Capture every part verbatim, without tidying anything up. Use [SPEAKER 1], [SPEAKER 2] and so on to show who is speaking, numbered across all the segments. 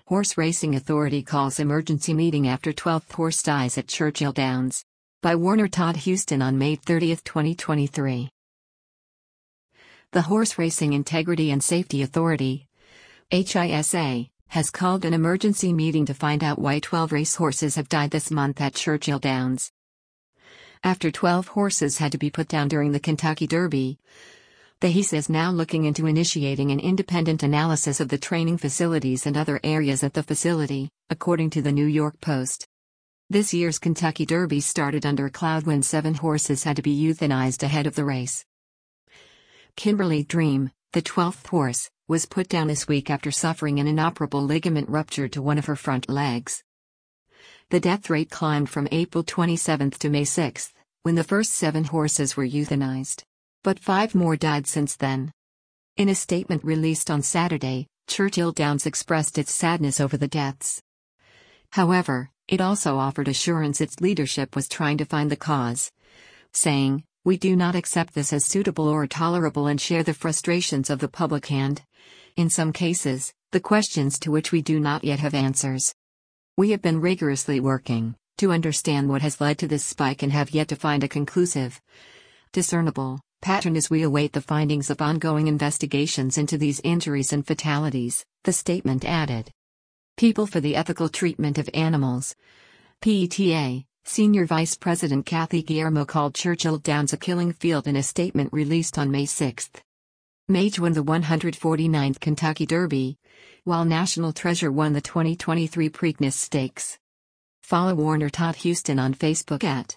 [SPEAKER 1] Horse Racing Authority calls emergency meeting after twelfth horse dies at Churchill Downs. By Warner Todd Houston on May thirtieth, twenty twenty-three. The Horse Racing Integrity and Safety Authority, H I S A, has called an emergency meeting to find out why twelve racehorses have died this month at Churchill Downs. After twelve horses had to be put down during the Kentucky Derby, the H I S A is now looking into initiating an independent analysis of the training facilities and other areas at the facility, according to the New York Post. This year's Kentucky Derby started under a cloud when seven horses had to be euthanized ahead of the race. Kimberly Dream, the twelfth horse, was put down this week after suffering an inoperable ligament rupture to one of her front legs. The death rate climbed from April twenty-seventh to May sixth, when the first seven horses were euthanized. But five more died since then. In a statement released on Saturday, Churchill Downs expressed its sadness over the deaths. However, it also offered assurance its leadership was trying to find the cause, saying, "We do not accept this as suitable or tolerable and share the frustrations of the public and, in some cases, the questions to which we do not yet have answers. We have been rigorously working to understand what has led to this spike and have yet to find a conclusive, discernible pattern as we await the findings of ongoing investigations into these injuries and fatalities," the statement added. People for the Ethical Treatment of Animals, P E T A, Senior Vice President Kathy Guillermo called Churchill Downs a killing field in a statement released on May sixth. Mage won the one hundred forty-ninth Kentucky Derby, while National Treasure won the twenty twenty-three Preakness Stakes. Follow Warner Todd Houston on Facebook at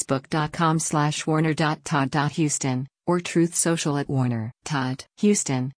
[SPEAKER 1] facebook.com slash warner.todd.houston, or Truth Social at Warner Todd Houston.